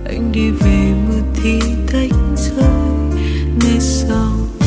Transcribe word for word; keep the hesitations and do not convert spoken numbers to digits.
anh đi về mưa thì tách rơi, ngày sau